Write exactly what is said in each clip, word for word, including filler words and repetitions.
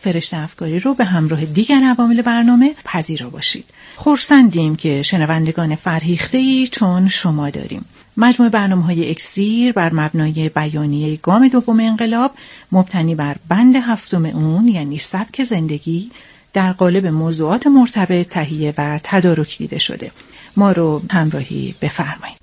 فرشته افکاری رو به همراه دیگر عوامل برنامه پذیرا باشید. خرسندیم که شنوندگان فرهیخته‌ای چون شما داریم. مجموعه برنامه‌های اکسیر بر مبنای بیانیه گام دوم انقلاب مبتنی بر بند هفتم اون، یعنی سبک زندگی، در قالب موضوعات مرتبط تهیه و تدارک دیده شده. ما رو همراهی بفرمایید.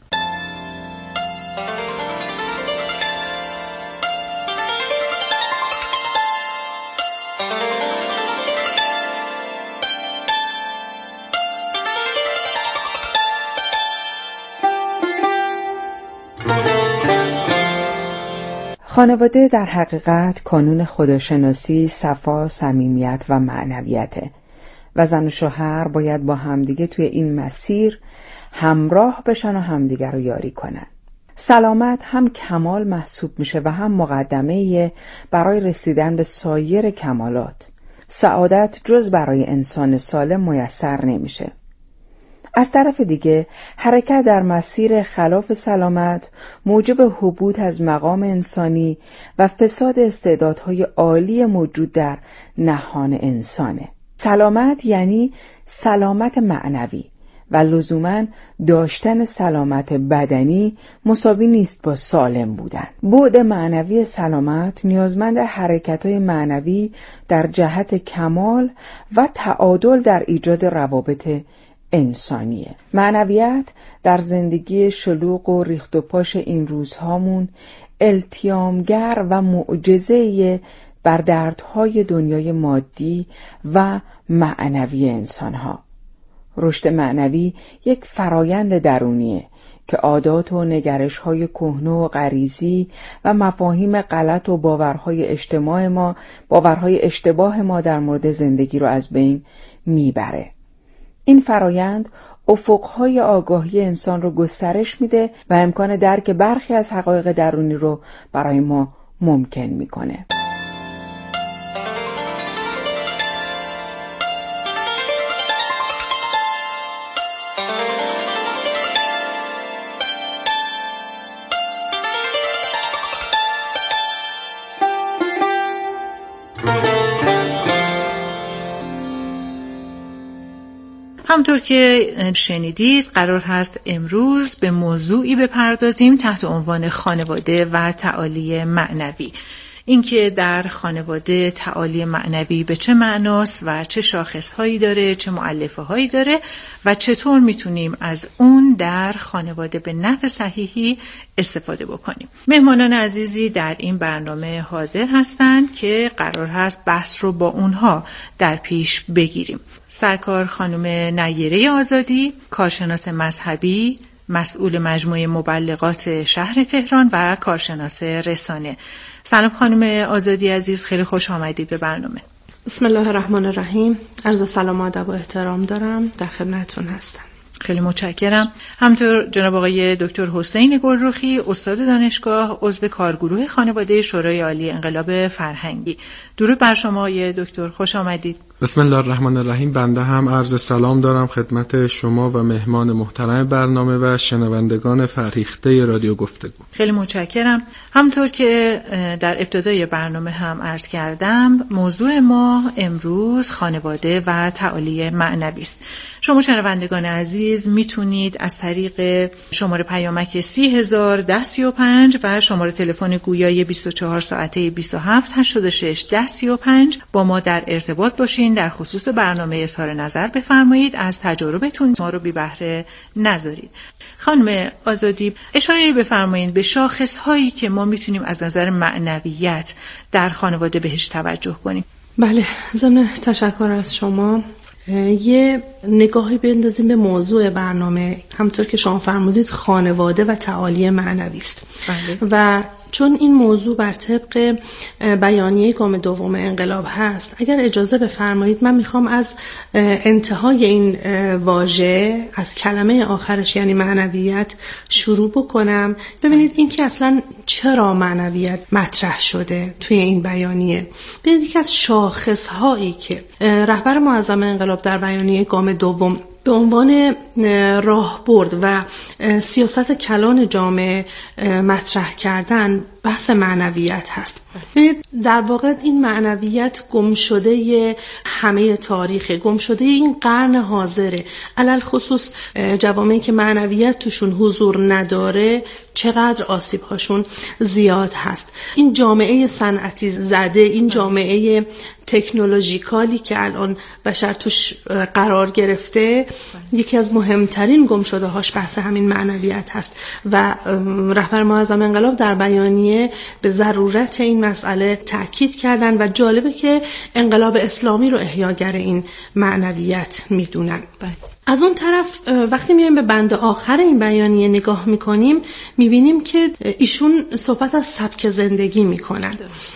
خانواده در حقیقت کانون خداشناسی، صفا، صمیمیت و معنویته و زن و شوهر باید با همدیگه توی این مسیر همراه بشن و همدیگه رو یاری کنن. سلامت هم کمال محسوب میشه و هم مقدمه برای رسیدن به سایر کمالات. سعادت جز برای انسان سالم میسر نمیشه. از طرف دیگه حرکت در مسیر خلاف سلامت موجب حبوط از مقام انسانی و فساد استعدادهای عالی موجود در نهان انسانه. سلامت یعنی سلامت معنوی و لزوماً داشتن سلامت بدنی مساوی نیست با سالم بودن. بعد معنوی سلامت نیازمند حرکت‌های معنوی در جهت کمال و تعادل در ایجاد روابط انسانیه. معنویت در زندگی شلوغ و ریخت و پاش این روزهامون التیامگر و معجزه بر دردهای دنیای مادی و معنوی انسانها. رشد معنوی یک فرایند درونیه که عادات و نگرش‌های کهنه و غریزی و مفاهیم غلط و باورهای اجتماع ما باورهای اشتباه ما در مورد زندگی رو از بین میبره. این فرایند افقهای آگاهی انسان رو گسترش میده و امکان درک برخی از حقایق درونی رو برای ما ممکن میکنه. همونطور که شنیدید قرار هست امروز به موضوعی بپردازیم تحت عنوان خانواده و تعالی معنوی. اینکه در خانواده تعالی معنوی به چه معناست و چه شاخصهایی داره، چه مؤلفه هایی داره و چطور میتونیم از اون در خانواده به نحو صحیحی استفاده بکنیم. مهمانان عزیزی در این برنامه حاضر هستند که قرار هست بحث رو با اونها در پیش بگیریم. سرکار خانم نیره آزادی، کارشناس مذهبی، مسئول مجموعه مبلغات شهر تهران و کارشناس رسانه. سلام خانم آزادی عزیز، خیلی خوش آمدید به برنامه. بسم الله الرحمن الرحیم. عرض سلام و ادب و احترام دارم، در خدمتتون هستم. خیلی متشکرم. همینطور جناب آقای دکتر حسین گلرخی، استاد دانشگاه، عضو کارگروه خانواده شورای عالی انقلاب فرهنگی. درود بر شما آقای دکتر، خوش آمدید. بسم الله الرحمن الرحیم. بنده هم عرض سلام دارم خدمت شما و مهمان محترم برنامه و شنوندگان فرهیخته رادیو گفتگو. خیلی متشکرم. همونطور که در ابتدای برنامه هم عرض کردم، موضوع ما امروز خانواده و تعالی معنوی است. شما شنوندگان عزیز میتونید از طریق شماره پیامک سی هزار ده سی و پنج و شماره تلفن گویای بیست و چهار ساعته بیست و هفت هشتاد و شش ده سی و پنج با ما در ارتباط باشین، در خصوص برنامه اظهار نظر بفرمایید، از تجربتون ما رو بی بهره نذارید. خانم آزادی، اشاره بفرمایید به شاخص هایی که ما میتونیم از نظر معنویت در خانواده بهش توجه کنیم. بله، ضمن تشکر از شما یه نگاهی بیندازیم به موضوع برنامه. همونطور که شما فرمودید خانواده و تعالی معنوی است. بله. و چون این موضوع بر طبق بیانیه گام دوم انقلاب هست، اگر اجازه بفرمایید من میخوام از انتهای این واژه، از کلمه آخرش یعنی معنویت شروع بکنم. ببینید این که اصلا چرا معنویت مطرح شده توی این بیانیه. ببینید یکی از شاخصهایی که رهبر معظم انقلاب در بیانیه گام دوم به عنوان راهبرد و سیاست کلان جامعه مطرح کردن بحث معنویت هست. در واقع این معنویت گم شده همه تاریخ، گم شده این قرن حاضره. علل خصوص جوامعی که معنویت توشون حضور نداره چقدر آسیب هاشون زیاد هست. این جامعه صنعتی زده، این جامعه تکنولوژیکالی که الان بشر توش قرار گرفته، یکی از مهمترین گم شده هاش بحث همین معنویت هست و رهبر معظم انقلاب در بیانیه به ضرورت این مسئله تاکید کردن و جالبه که انقلاب اسلامی رو احیاگر این معنویت میدونن. از اون طرف وقتی میایم به بند آخر این بیانیه نگاه میکنیم میبینیم که ایشون صحبت از سبک زندگی میکنن.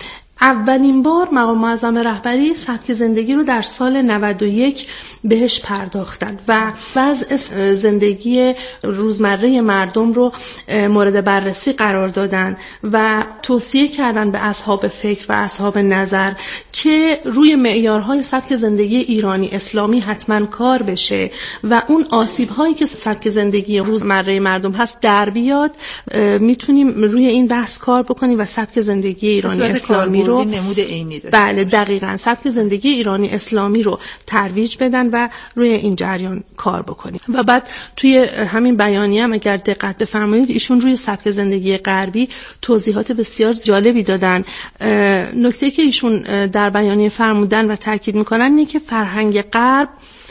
اولین بار مقام معظم رهبری سبک زندگی رو در سال نود و یک بهش پرداختن و وضع زندگی روزمره مردم رو مورد بررسی قرار دادن و توصیه کردن به اصحاب فکر و اصحاب نظر که روی معیارهای سبک زندگی ایرانی اسلامی حتما کار بشه و اون آسیب‌هایی که سبک زندگی روزمره مردم هست در بیاد، میتونیم روی این بحث کار بکنیم و سبک زندگی ایرانی اسلامی رو نمود عینی داشته. بله دقیقاً سبک زندگی ایرانی اسلامی رو ترویج بدن و روی این جریان کار بکنیم. و بعد توی همین بیانیه هم اگر دقت بفرمایید ایشون روی سبک زندگی غربی توضیحات بسیار جالبی دادن. نکته که ایشون در بیانیه فرمودن و تاکید میکنن اینه که فرهنگ غرب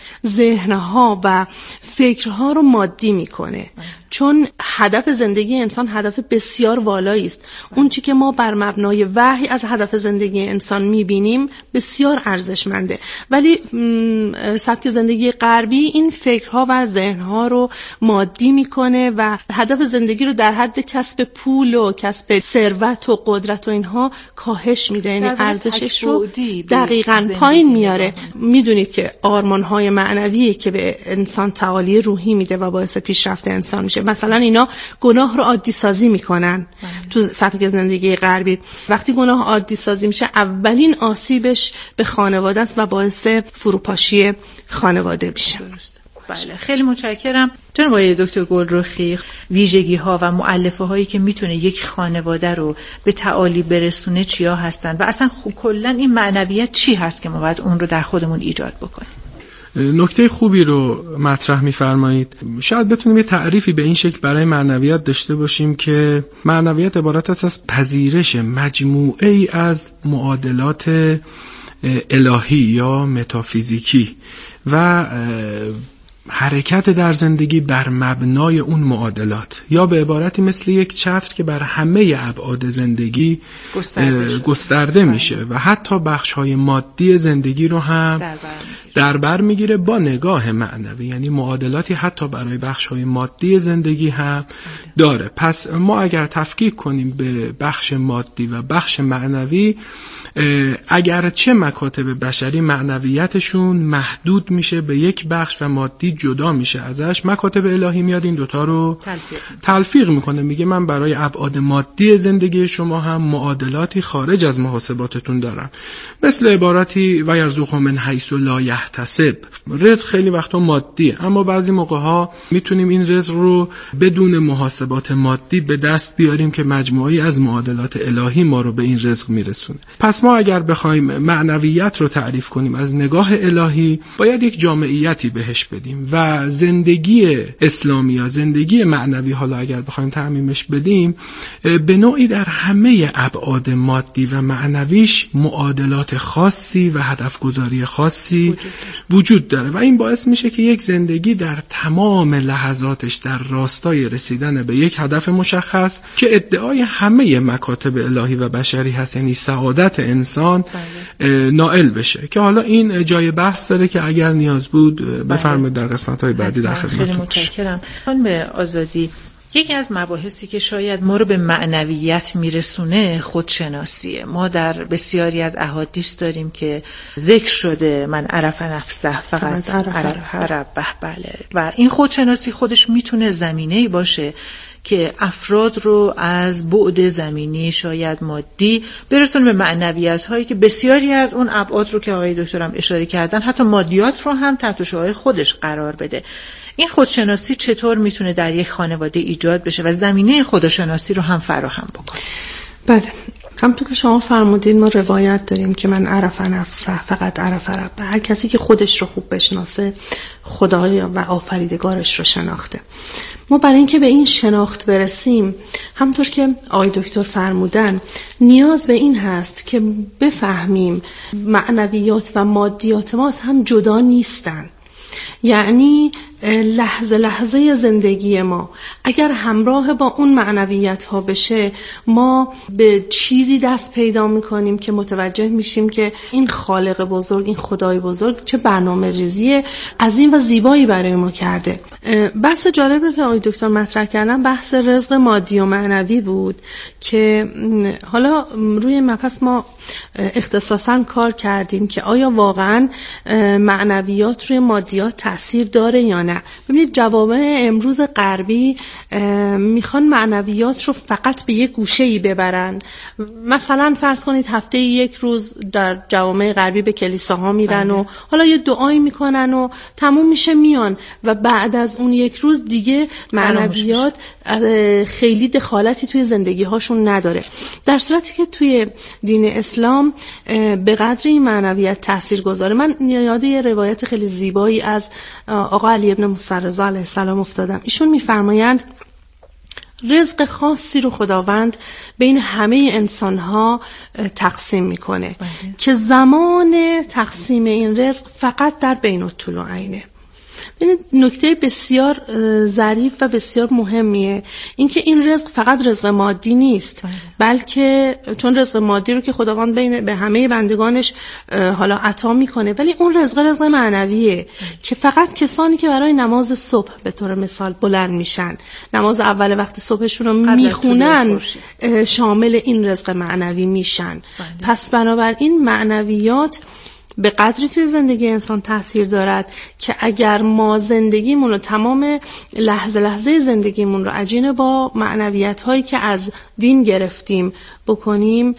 ذهنها و فکرها رو مادی میکنه، چون هدف زندگی انسان هدف بسیار والایی است. اون چی که ما بر مبنای وحی از هدف زندگی انسان میبینیم بسیار ارزشمنده، ولی سبک زندگی غربی این فکرها و ذهنها رو مادی میکنه و هدف زندگی رو در حد کسب پول و کسب ثروت و قدرت و اینها کاهش میده، یعنی ارزشش رو دقیقاً پایین میاره. میدونید که آرمان‌های معنوی که به انسان تعالی روحی میده و باعث پیشرفت انسان میشه. مثلا اینا گناه رو عادی سازی میکنن تو سبک زندگی غربی. وقتی گناه عادی سازی میشه اولین آسیبش به خانواده است و باعث فروپاشی خانواده میشه. بله خیلی متشکرم. جناب آقای دکتر گلرخی، ویژگی ها و مؤلفه هایی که میتونه یک خانواده رو به تعالی برسونه چیا هستن و اصلا کلا این معنویت چی هست که ما باید اون رو در خودمون ایجاد بکنیم؟ نکته خوبی رو مطرح می‌فرمایید. شاید بتونیم یه تعریفی به این شکل برای معنویت داشته باشیم که معنویت عبارت است از پذیرش مجموعه‌ای از معادلات الهی یا متافیزیکی و حرکت در زندگی بر مبنای اون معادلات، یا به عبارتی مثل یک چتر که بر همه ابعاد زندگی گسترده, گسترده میشه و حتی بخش‌های مادی زندگی رو هم در بر میگیره با نگاه معنوی، یعنی معادلاتی حتی برای بخش‌های مادی زندگی هم داره. پس ما اگر تفکیک کنیم به بخش مادی و بخش معنوی، اگرچه مکاتب بشری معنویتشون محدود میشه به یک بخش و مادی جدا میشه ازش، مکاتب الهی میاد این دوتا رو تلفیق, تلفیق میکنه، میگه من برای ابعاد مادی زندگی شما هم معادلاتی خارج از محاسباتتون دارم. مثل عبارتی و یرزقهم من حیث لا یحتسب. رزق خیلی وقتا مادیه، اما بعضی موقع ها میتونیم این رزق رو بدون محاسبات مادی به دست بیاریم که مجموعی از معادلات الهی ما رو به این رزق میرسونه. پس ما اگر بخوایم معنویت رو تعریف کنیم از نگاه الهی، باید یک جامعیتی بهش بدیم و زندگی اسلامی یا زندگی معنوی، حالا اگر بخوایم تعمیمش بدیم، به نوعی در همه ابعاد مادی و معنویش معادلات خاصی و هدفگذاری خاصی وجود داره. وجود داره و این باعث میشه که یک زندگی در تمام لحظاتش در راستای رسیدن به یک هدف مشخص که ادعای همه مکاتب الهی و بشری هست، یعنی سعادت انسان، نائل بشه. که حالا این جای بحث داره که اگر نیاز بود بفرمایید در قسمت‌های بعدی در خدمتتون. خیلی متشکرم. خانم آزادی، یکی از مباحثی که شاید ما رو به معنویت میرسونه خودشناسیه. ما در بسیاری از احادیث داریم که ذکر شده من عرف نفسه فقط عرف ربه. بله. و این خودشناسی خودش میتونه زمینه‌ای باشه که افراد رو از بعد زمینی شاید مادی برسونه به معنویت هایی که بسیاری از اون ابعاد رو که آقای دکترم اشاره کردن، حتی مادیات رو هم تحت شعاع خودش قرار بده. این خودشناسی چطور میتونه در یک خانواده ایجاد بشه و زمینه خودشناسی رو هم فراهم بکنه؟ بله، همونطور که شما فرمودین ما روایت داریم که من عرف نفسه فقط عرف رب. هر کسی که خودش رو خوب بشناسه خدای و آفریدگارش رو شناخته. ما برای اینکه به این شناخت برسیم همونطور که آقای دکتر فرمودن نیاز به این هست که بفهمیم معنویات و مادیات ما از هم جدا نیستن. یعنی لحظه لحظه زندگی ما اگر همراه با اون معنویت ها بشه ما به چیزی دست پیدا میکنیم که متوجه میشیم که این خالق بزرگ، این خدای بزرگ چه برنامه ریزی عظیم و زیبایی برای ما کرده. بحث جالب رو که آقای دکتر مطرح کردن بحث رزق مادی و معنوی بود که حالا روی مبحث ما اختصاصا کار کردیم که آیا واقعا معنویات روی مادیات تأثیر داره یا نه. ببینید جوامع امروز غربی میخوان معنویات رو فقط به یک گوشه‌ای ببرن. مثلا فرض کنید هفته یک روز در جوامع غربی به کلیساها میرن و حالا یه دعایی میکنن و تموم میشه میان و بعد از اون یک روز دیگه معنویات خیلی دخالتی توی زندگی هاشون نداره. در صورتی که توی دین اسلام به قدر این معنویت تأثیر گذاره. من یاد یه روایت خیلی زیبایی از آقا علی ابن موسی رضا علیه السلام افتادم. ایشون میفرمایند رزق خاصی رو خداوند بین همه انسان‌ها تقسیم میکنه بله. که زمان تقسیم این رزق فقط در بین الطلوعینه. ببینید نکته بسیار ظریف و بسیار مهمیه اینکه این رزق فقط رزق مادی نیست بله. بلکه چون رزق مادی رو که خداوند بین به همه بندگانش حالا عطا میکنه ولی اون رزق رزق معنویه بله. که فقط کسانی که برای نماز صبح به طور مثال بلند میشن نماز اول وقت صبحشون رو میخونن شامل این رزق معنوی میشن بله. پس بنابراین معنویات به قدری توی زندگی انسان تاثیر دارد که اگر ما زندگیمون رو تمام لحظه لحظه زندگیمون رو عجین با معنویت هایی که از دین گرفتیم بکنیم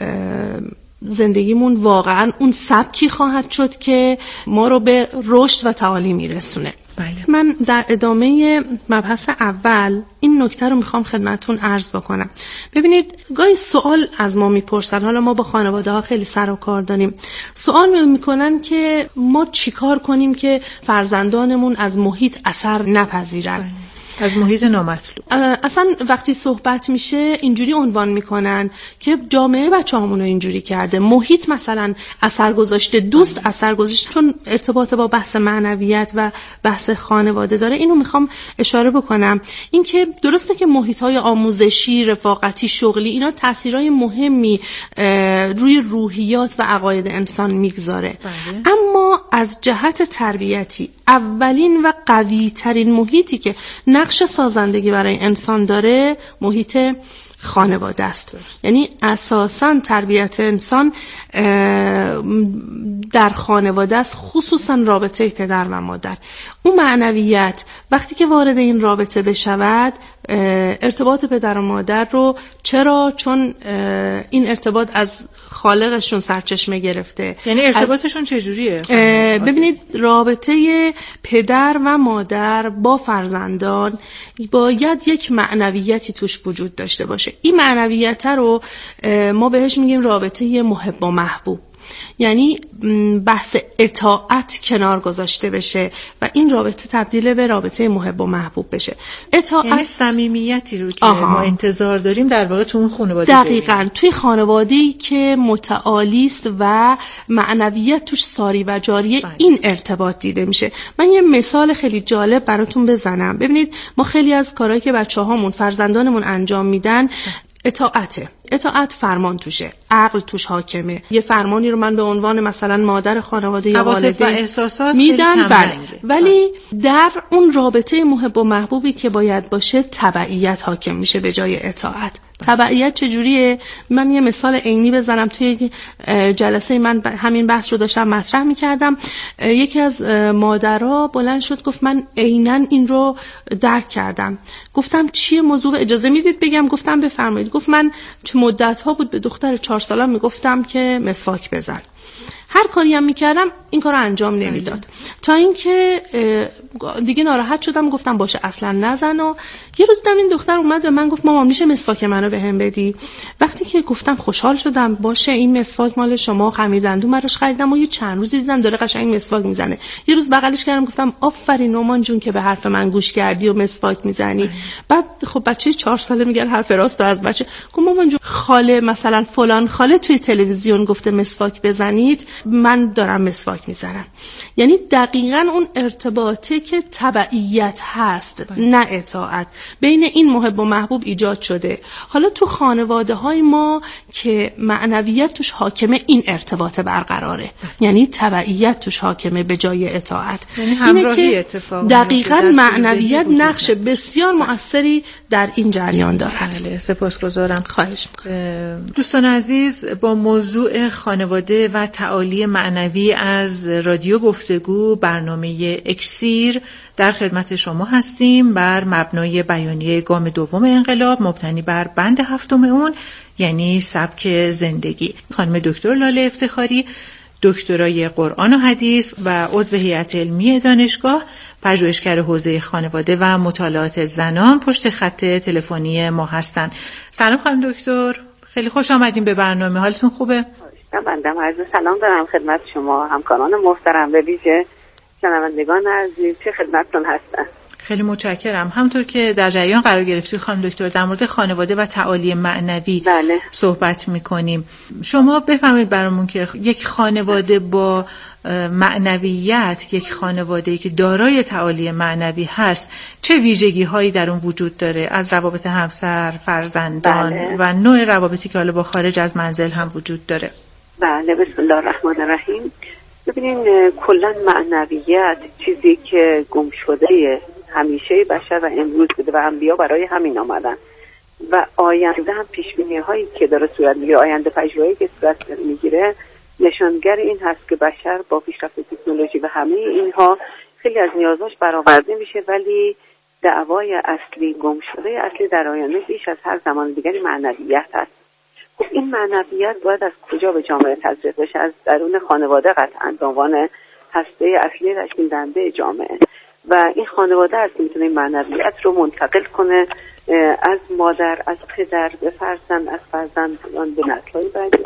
زندگیمون واقعا اون سبکی خواهد شد که ما رو به رشد و تعالی میرسونه. بله. من در ادامه مبحث اول این نکته رو میخوام خدمتون عرض بکنم. ببینید گاهی سوال از ما میپرسن، حالا ما با خانواده ها خیلی سر و کار داریم، سوال میکنن که ما چیکار کنیم که فرزندانمون از محیط اثر نپذیرن. بله. از محیط نامطلوب. اصلا وقتی صحبت میشه اینجوری عنوان میکنن که جامعه بچه‌هامون رو اینجوری کرده، محیط مثلا اثر گذاشته، دوست اثر گذاشته، چون ارتباط با بحث معنویت و بحث خانواده داره. اینو میخوام اشاره بکنم، اینکه درسته که محیط‌های آموزشی، رفاقتی، شغلی اینا تاثیرای مهمی روی روحیات و عقاید انسان میگذاره. بله. اما از جهت تربیتی اولین و قوی ترین محیطی که نقش سازندگی برای انسان داره محیط خانواده است. یعنی اساساً تربیت انسان در خانواده است، خصوصاً رابطه پدر و مادر. اون معنویت وقتی که وارد این رابطه بشود، ارتباط پدر و مادر رو، چرا؟ چون این ارتباط از خالقشون سرچشمه گرفته. یعنی ارتباطشون چجوریه؟ ببینید رابطه پدر و مادر با فرزندان باید یک معنویتی توش وجود داشته باشه. این معنویت رو ما بهش میگیم رابطه محب و محبوب. یعنی بحث اطاعت کنار گذاشته بشه و این رابطه تبدیل به رابطه محب و محبوب بشه. اطاعت یعنی صمیمیتی رو که آها. ما انتظار داریم در واقع تو اون خانواده دقیقاً داریم. توی خانواده‌ای که متعالی است و معنویت توش ساری و جاریه بله. این ارتباط دیده میشه. من یه مثال خیلی جالب براتون بزنم. ببینید ما خیلی از کارهایی که بچه‌هامون، فرزندانمون انجام میدن اطاعته. اطاعت فرمان توشه، عقل توش حاکمه. یه فرمانی رو من به عنوان مثلا مادر خانواده یا والدین میدم بله. ولی در اون رابطه محب و محبوبی که باید باشه تبعیت حاکم میشه به جای اطاعت. تبعیت چجوریه؟ من یه مثال عینی بزنم. توی جلسه من همین بحث رو داشتم مطرح میکردم، یکی از مادرها بلند شد گفت من عیناً این رو درک کردم. گفتم چیه موضوع؟ اجازه میدید بگم؟ گفتم بفرمایید. گفت من چه مدت ها بود به دختر چهار سالم میگفتم که مسواک بزن، هر کاری هم میکردم این کار رو انجام نمیداد. تا اینکه دیگه ناراحت شدم، گفتم باشه اصلا نزن. و یه روز دیدم این دختر اومد به من گفت مامان میشه مسواک منو بهم بدی؟ وقتی که گفتم خوشحال شدم، باشه این مسواک مال شما، خمیر دندون براش خریدم و یه چند روزی دیدم داره قشنگ مسواک میزنه. یه روز بغلش کردم گفتم آفرین نومان جون که به حرف من گوش کردی و مسواک میزنی. بعد خب بچه چهار ساله میگه حرف راست از بچه. گفتم مامان جون خاله مثلا فلان خاله توی تلویزیون گفته مسواک بزنید، من دارم مسواک میزنم. یعنی دقیقاً اون ارتباطی که تبعیت هست نه اطاعت بین این محب و محبوب ایجاد شده. حالا تو خانواده های ما که معنویت توش حاکمه، این ارتباط برقراره، یعنی تبعیت توش حاکمه به جای اطاعت. یعنی همراهی اتفاق دقیقاً معنویت نقش بسیار مؤثری در این جریان دارد. بله، سپاسگزارم. خواهش می‌کنم. دوستان عزیز، با موضوع خانواده و تعالی معنوی از رادیو گفتگو برنامه اکسیر در خدمت شما هستیم، بر مبنای بیانیه گام دوم انقلاب مبتنی بر بند هفتم اون، یعنی سبک زندگی. خانم دکتر لاله افتخاری، دکترای قرآن و حدیث و عضو هیئت علمی دانشگاه، پژوهشگر حوزه خانواده و مطالعات زنان، پشت خط تلفنی ما هستند. سلام خانم دکتر، خیلی خوش آمدین به برنامه. حالتون خوبه؟ بنده عرض سلام دارم خدمت شما همکاران محترم، به ویژه شنوندگان عزیز که خدمتتون هستن. خیلی متشکرم. همونطور که در جریان قرار گرفتید خانم دکتر، در مورد خانواده و تعالی معنوی بله. صحبت می‌کنیم. شما بفهمید برامون که یک خانواده با معنویت، یک خانواده‌ای که دارای تعالی معنوی هست، چه ویژگی‌هایی در اون وجود داره؟ از روابط همسر، فرزندان بله. و نوع روابطی که حالا با خارج از منزل هم وجود داره. بله، بسم الله الرحمن الرحیم. ببینین کلا معنویت چیزی که گم شده همیشه بشر و امروز بوده و انبیا برای همین آمدن و آینده هم پیشبینی هایی که داره صورت میگیره، آینده پژوهایی که صورت میگیره نشانگر این هست که بشر با پیشرفت تکنولوژی و همه اینها خیلی از نیازاش برآورده میشه، ولی دعوای اصلی گم شده اصلی در آینده بیش از هر زمان دیگری معنویت هست. خب این معنویت باید از کجا به جامعه تزریق بشه؟ از درون خانواده قطعاً به عنوان هسته اصلی تشکیل دهنده جامعه، و این خانواده است که میتونه معنویت رو منتقل کنه از مادر، از پدر به فرزند، از فرزندان به نسل‌های بعدی،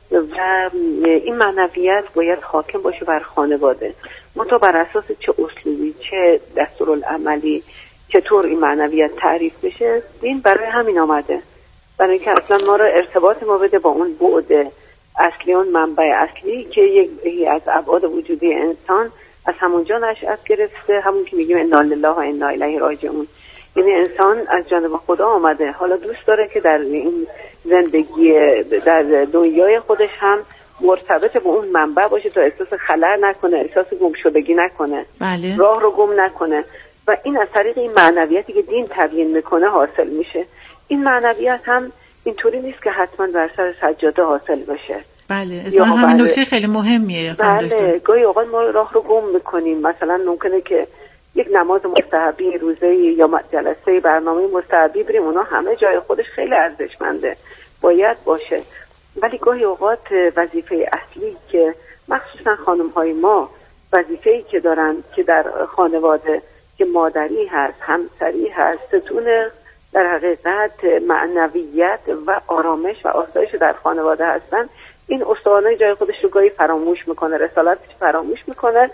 و این معنویت باید حاکم باشه بر خانواده. منتها بر اساس چه اسلوبی، چه دستورالعملی، چطور این معنویت تعریف بشه، این برای همین آمده، برای اینکه اصلا ما رو ارتباط ما بده با اون بعد اصلی، اون منبع اصلی که یکی از ابعاد وجودی انسان از همونجا نشأت گرفته، همون که میگیم انا لله و انا الیه راجعون. یعنی انسان از جانب خدا آمده، حالا دوست داره که در این زندگی در دنیای خودش هم مرتبط به اون منبع باشه تا احساس خلأ نکنه، احساس گمشدگی نکنه، بله. راه رو گم نکنه، و این از طریق این معنویتی که دین تبیین میکنه حاصل میشه. این معنویت هم اینطوری نیست که حتما بر سر سجاده حاصل بشه. بله، اتفاقا همین نکته خیلی مهمیه. بله، گاهی اوقات ما راه رو گم میکنیم. مثلا ممکنه که یک نماز مستحبی روزه یا جلسه برنامه مستحبی بریم، اونا همه جای خودش خیلی ارزشمنده، باید باشه، ولی گاهی اوقات وظیفه اصلی که مخصوصا خانم های ما وظیفه‌ای که دارن که در خانواده که مادری هست، همسری هست، ستون در حقیقت معنویت و آرامش و آسایش در خانواده هستن، این استوانه جای خودش رو گاهی فراموش میکنه، رسالتش فراموش میکنه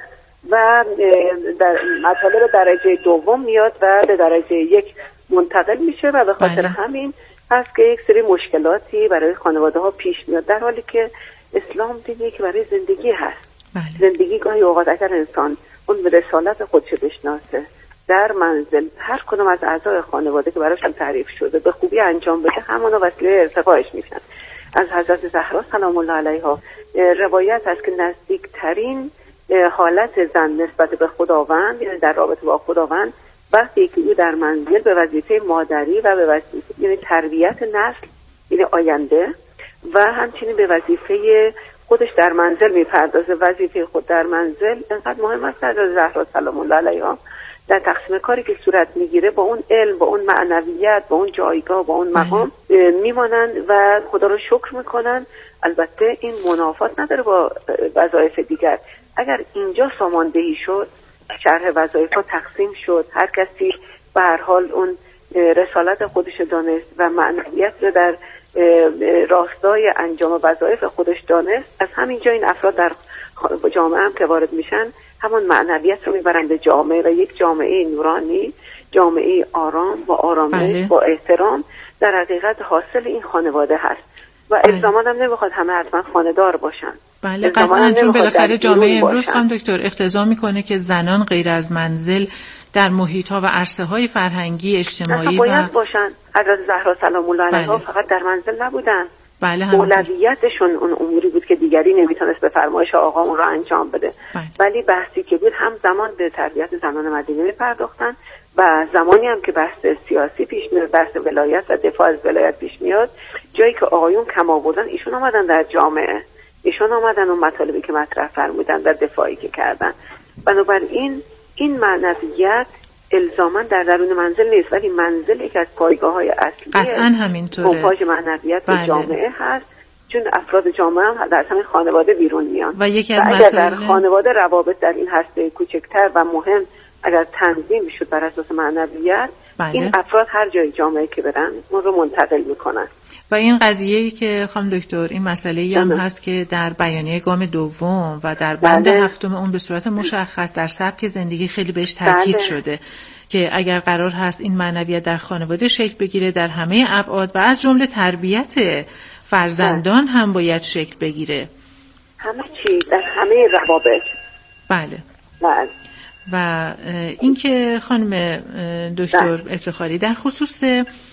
و در مطالب درجه دوم میاد و به درجه یک منتقل میشه، و به خاطر همین هست که یک سری مشکلاتی برای خانواده ها پیش میاد، در حالی که اسلام دینی که برای زندگی هست. بله. زندگی گاهی اوقات اگر انسان اون رسالت خودش بشناسه، در منزل هر کدوم از اعضای خانواده که براش تعریف شده به خوبی انجام بده، همون وسیله ارتقاش میشن. از حضرت زهرا سلام الله علیها روایت هست که نزدیکترین حالت زن نسبت به خداوند، یعنی در رابطه با خداوند، وقتی که او در منزل به وظیفه مادری و به وظیفه یعنی تربیت نسل، یعنی آینده، و همچنین به وظیفه خودش در منزل میپردازه. وظیفه خود در منزل انقدر مهم است. حضرت زهرا سلام الله علیها در تقسیم کاری که صورت میگیره با اون علم، با اون معنویت، با اون جایگاه، با اون مقام میمانند و خدا رو شکر میکنن. البته این منافات نداره با وظایف دیگر. اگر اینجا ساماندهی شد، شرح وظایف ها تقسیم شد، هر کسی به هر حال اون رسالت خودش دانست و معنویت رو در راستای انجام وظایف خودش دانست، از همینجا این افراد در جامعه هم که وارد میشن همون معنویت رو میبرن به جامعه و یک جامعه نورانی، جامعه آرام با آرامش، بله. با احترام در حقیقت حاصل این خانواده هست و الزاما هم نمیخواد همه حتما خانه‌دار باشن. بله قطعاً، چون بالاخره جامعه امروز خانم دکتر اقتضا میکنه که زنان غیر از منزل در محیط‌ها و عرصه‌های فرهنگی اجتماعی باید و باشن. حضرت زهرا سلام الله علیها بله. فقط در منزل نبودن. بله اولویتشون اون اموری بود که دیگری نمیتونست به فرمایش آقا اون را انجام بده. بله. ولی بحثی که بود هم زمان به تربیت زنان مدینه می‌پرداختن و زمانی هم که بحث سیاسی پیش میاد، بحث ولایت و دفاع از ولایت پیش میاد، جایی که آقایون کم آوردن ایشون آمدن در جامعه، ایشون آمدن اون مطالبی که مطرح فرمودن و دفاعی که کردن. بنابراین این معنویت الزاما در درون منزل نیست، ولی منزل یک از پایگاه‌های اصلی قطعاً همینطوره پای معنویت به جامعه هست، چون افراد جامعه هم در همین خانواده بیرون میان و یکی از اگر مسائل در خانواده روابط در این هسته کوچکتر و مهم اگر تنظیم شد بر اساس معنویت، بله. این افراد هر جای جامعه که برن اون رو منتقل میکنن. و این قضیه‌ای که خانم دکتر این مسئله‌ای هم هست که در بیانیه گام دوم و در بند بله. هفتم اون به صورت مشخص در سبک زندگی خیلی بهش تاکید بله. شده که اگر قرار هست این معنویت در خانواده شکل بگیره در همه ابعاد و از جمله تربیت فرزندان بله. هم باید شکل بگیره، همه چی در همه روابط. بله بله. و اینکه خانم دکتر بله. افتخاری در خصوص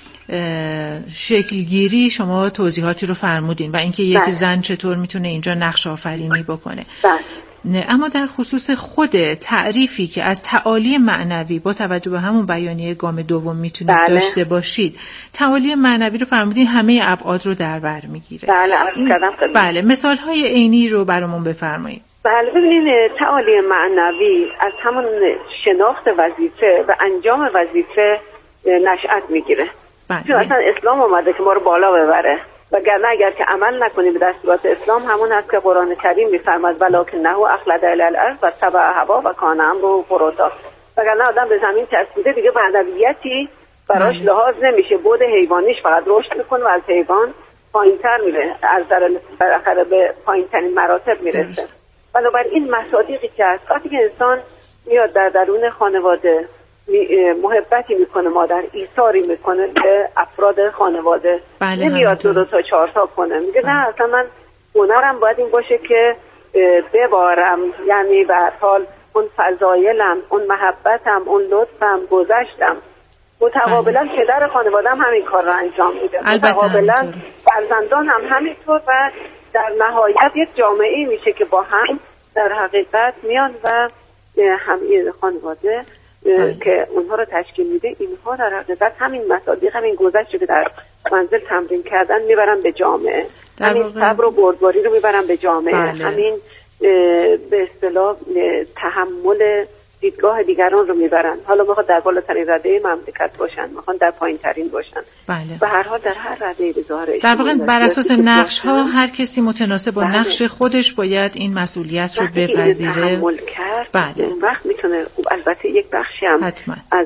شکلگیری شما توضیحاتی رو فرمودین و اینکه یک بله. زن چطور میتونه اینجا نقش آفرینی بکنه، بله. نه اما در خصوص خود تعریفی که از تعالی معنوی با توجه به همون بیانیه گام دوم میتونید بله. داشته باشید، تعالی معنوی رو فرمودین همه ابعاد رو در بر میگیره. بله این... بله مثال های عینی رو برامون بفرمایید. بله ببینید، تعالی معنوی از همون شناخت وظیفه و انجام وظیفه نشأت میگیره. بله. چون اصلا اسلام اومده که ما رو بالا ببره، وگرنه اگر که عمل نکنیم به دستورات اسلام همون هست که قرآن کریم میفرماد ولکنه اخلد الی الارض و تبع هوا و کان امره فرطا. وگرنه آدم به زمین چسبیده دیگه معنویتی براش بله. لحاظ نمیشه، بود حیوانیش فقط رشد میکنه و از حیوان پایینتر میره، از بالاخره به پایینترین مراتب میرسه. بنابراین این مصادیقی که هست وقتی که انسان میاد در درون خانواده محبتی میکنه، مادر ایثاری میکنه به افراد خانواده، بله نمیاد دو دو تا چهار تا کنه، میگه نه اصلا من هنرم باید این باشه که ببارم، یعنی به هر حال اون فضایلم، اون محبتم، اون لطفم، گذشتم. متقابلا بله. پدر خانوادم همین کار رو انجام میده، متقابلا فرزندان هم همینطور و در نهایت یک جامعه میشه که با هم در حقیقت میان و همین خانواده بله. که اونها رو تشکیل میده، اینها در حقیقت همین مصادیق، همین گذشته که در منزل تمرین کردن میبرن به جامعه، همین صبر و بردباری رو میبرن به جامعه، بله. همین به اصطلاح تحمل دیدگاه دیگران رو میبرن. حالا میخواد در بالاترین رده مملکت باشن، میخوان در پایین ترین باشن، بله. به هر حال در هر رده به ظاهر در واقع بر اساس نقش ها هر کسی متناسب با بله. نقش خودش باید این مسئولیت رو بپذیره. تحمل کرد بله. اون وقت میتونه، البته یک بخشی هم حتما. از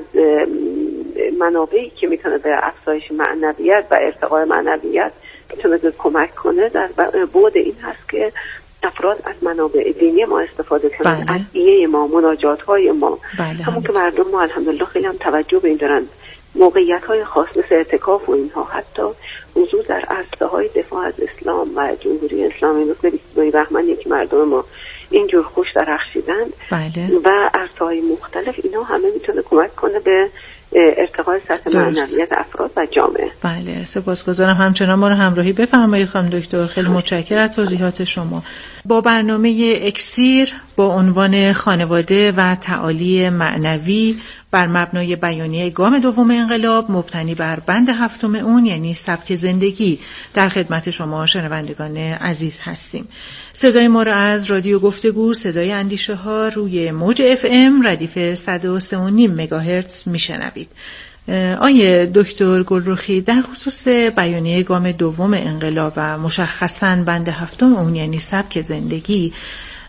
منابعی که میتونه به افزایش معنویت و ارتقای معنویت میتونه کمک کنه در بعد این هست که افراد از منابع دینی ما استفاده کنند، بله. از ایه ما، مناجات های ما، بله. همون که مردم ما الحمدلله خیلی هم توجه به این دارن، موقعیت های خاص مثل اعتکاف و اینها، حتی حضور در عرصه های دفاع از اسلام و جمهوری اسلامی مثل بیست و دو بهمن یکی مردم ما اینجور خوش درخشیدند بله. و عرصه های مختلف، اینا همه میتونه کمک کنه به ارتقای سطح معنویت افراد و جامعه. بله سپاسگزارم، همچنان ما رو همراهی بفرمایید خانم دکتر، خیلی متشکرم از توضیحات شما. با برنامه اکسیر با عنوان خانواده و تعالی معنوی بر مبنای بیانیه گام دوم انقلاب مبتنی بر بند هفتم اون یعنی سبک زندگی در خدمت شما شنوندگان عزیز هستیم. صدای ما را از رادیو گفتگو صدای اندیشه ها روی موج اف ام ردیف صد و سه و نیم مگاهرتز میشنوید. آیه دکتر گلرخی در خصوص بیانیه گام دوم انقلاب و مشخصاً بند هفتم اون یعنی سبک زندگی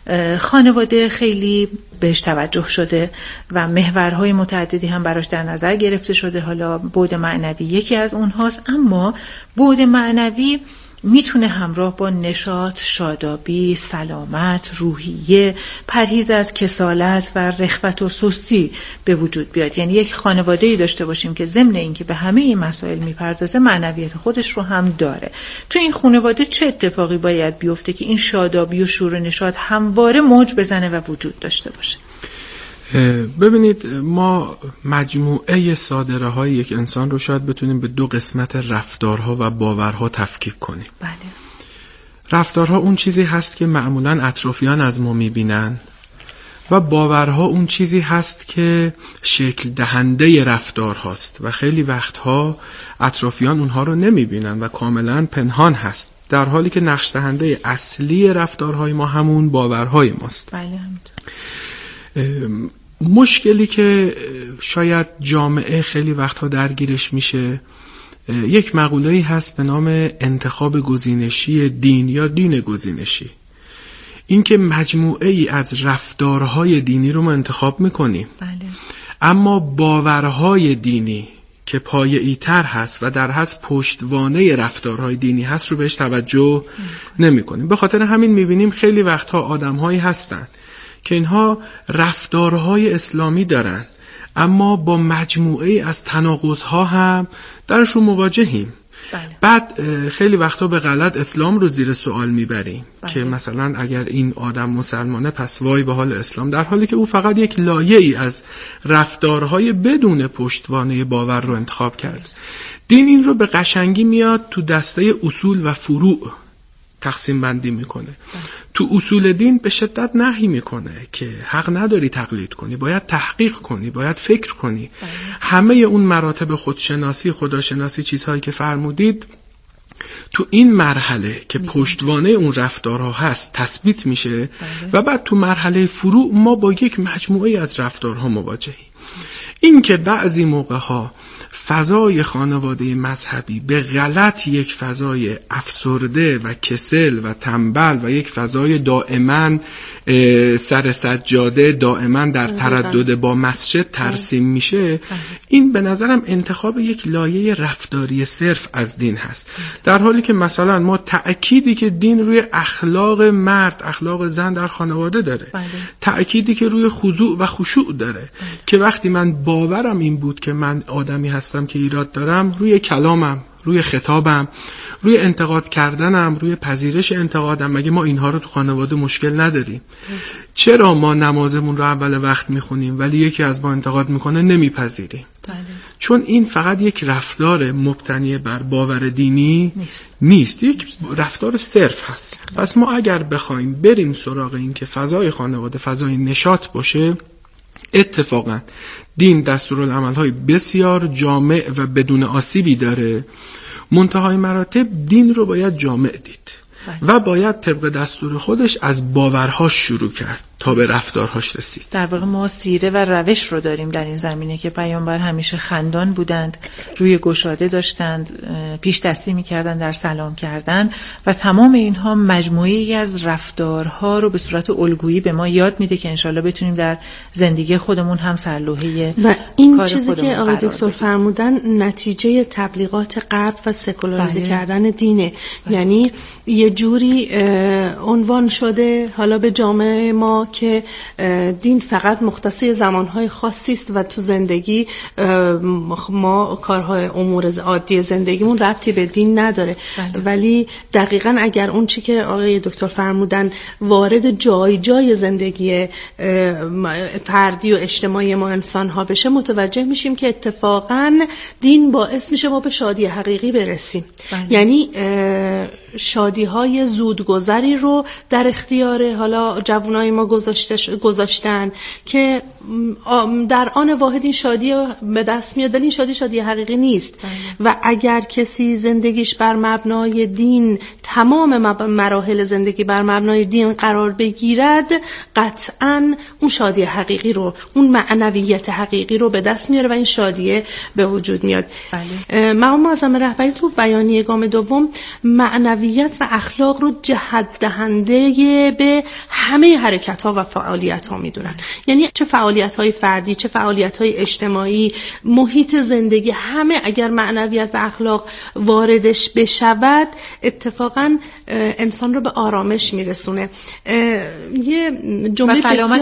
خانواده خیلی بهش توجه شده و محورهای متعددی هم براش در نظر گرفته شده. حالا بعد معنوی یکی از اونهاست، اما بعد معنوی میتونه همراه با نشاط، شادابی، سلامت، روحیه، پرهیز از کسالت و رخوت و سستی به وجود بیاد. یعنی یک خانواده‌ای داشته باشیم که ضمن اینکه به همه این مسائل میپردازه، معنویت خودش رو هم داره. تو این خانواده چه اتفاقی باید بیفته که این شادابی و شور و نشاط همواره موج بزنه و وجود داشته باشه؟ ببینید، ما مجموعه صادره های یک انسان رو شاید بتونیم به دو قسمت رفتارها و باورها تفکیک کنیم. بله. رفتارها اون چیزی هست که معمولاً اطرافیان از ما میبینن و باورها اون چیزی هست که شکل دهنده رفتار هاست و خیلی وقتها اطرافیان اونها رو نمیبینن و کاملاً پنهان هست، در حالی که نقش دهنده اصلی رفتارهای ما همون باورهای ماست. بله همینطور. مشکلی که شاید جامعه خیلی وقتها درگیرش میشه، یک مقوله‌ای هست به نام انتخاب گزینشی دین یا دین گزینشی. این که مجموعه ای از رفتارهای دینی رو ما انتخاب میکنیم، بله. اما باورهای دینی که پایه‌ای تر هست و در هست پشتوانه رفتارهای دینی هست رو بهش توجه نمی کنیم. به خاطر همین میبینیم خیلی وقتها آدم‌هایی هستن که اینها رفتارهای اسلامی دارن، اما با مجموعه از تناقض‌ها هم درشون مواجهیم. بله. بعد خیلی وقتا به غلط اسلام رو زیر سوال میبریم. بله. که مثلا اگر این آدم مسلمانه پس وای به حال اسلام، در حالی که او فقط یک لایه‌ای از رفتارهای بدون پشتوانه باور رو انتخاب کرد. دین این رو به قشنگی میاد تو دسته اصول و فروع تقسیم بندی میکنه. بله. تو اصول دین به شدت نهی میکنه که حق نداری تقلید کنی، باید تحقیق کنی، باید فکر کنی. بله. همه اون مراتب خودشناسی، خداشناسی، چیزهایی که فرمودید تو این مرحله که پشتوانه اون رفتارها هست تثبیت میشه. بله. و بعد تو مرحله فروع ما با یک مجموعه از رفتارها مواجهیم. این که بعضی موقعها فضای خانواده مذهبی به غلط یک فضای افسرده و کسل و تنبل و یک فضای دائما سر سجاده، دائما در تردد با مسجد ترسیم میشه، این به نظرم انتخاب یک لایه رفتاری صرف از دین هست. در حالی که مثلا ما تأکیدی که دین روی اخلاق مرد، اخلاق زن در خانواده داره، تأکیدی که روی خضوع و خشوع داره، که وقتی من باورم این بود که من آدمی هستم که ایراد دارم، روی کلامم، روی خطابم، روی انتقاد کردنم، روی پذیرش انتقادم، مگه ما اینها رو تو خانواده مشکل نداریم؟ چرا ما نمازمون رو اول وقت میخونیم ولی یکی از ما انتقاد میکنه نمیپذیریم؟ چون این فقط یک رفتار مبتنی بر باور دینی نیست, نیست. یک رفتار صرف هست. پس ما اگر بخوایم بریم سراغ این که فضای خانواده فضای نشاط باشه، اتفاقا دین دستورالعمل‌های بسیار جامع و بدون آسیبی داره. منتهای مراتب دین رو باید جامع دید و باید طبق دستور خودش از باورهاش شروع کرد تا به رفتارهاش رسید. در واقع ما سیره و روش رو داریم در این زمینه که پیامبر همیشه خندان بودند، روی گشاده داشتند، پیش دستی می‌کردند در سلام کردن و تمام اینها مجموعه‌ای از رفتارها رو به صورت الگویی به ما یاد میده که انشالله بتونیم در زندگی خودمون هم سرلوحه و این چیزی که آقای دکتر فرمودن نتیجه تبلیغات غرب و سکولاریزه بله. کردن دینه. بله. یعنی یه جوری عنوان شده حالا به جامعه ما که دین فقط مختص زمانهای خاصی است و تو زندگی ما کارهای امور عادی زندگیمون ربطی به دین نداره. بله. ولی دقیقاً اگر اون چی که آقای دکتر فرمودن وارد جای جای زندگی فردی و اجتماعی ما انسان ها بشه، متوجه میشیم که اتفاقاً دین باعث میشه ما به شادی حقیقی برسیم. بله. یعنی شادی های زودگذری رو در اختیار حالا جوانای ما گذاشتن که در آن واحد این شادی به دست میاد، ولی این شادی شادی حقیقی نیست. بله. و اگر کسی زندگیش بر مبنای دین، تمام مراحل زندگی بر مبنای دین قرار بگیرد، قطعاً اون شادی حقیقی رو، اون معنویت حقیقی رو به دست میاره و این شادی به وجود میاد. بله. مقام معظم رهبری تو بیانیه گام دوم معنوی معنویت و اخلاق رو جهت دهنده به همه حرکت ها و فعالیت ها میدونن. یعنی چه فعالیت های فردی، چه فعالیت های اجتماعی، محیط زندگی، همه اگر معنویت و اخلاق واردش بشود اتفاقا انسان رو به آرامش میرسونه. یه جمله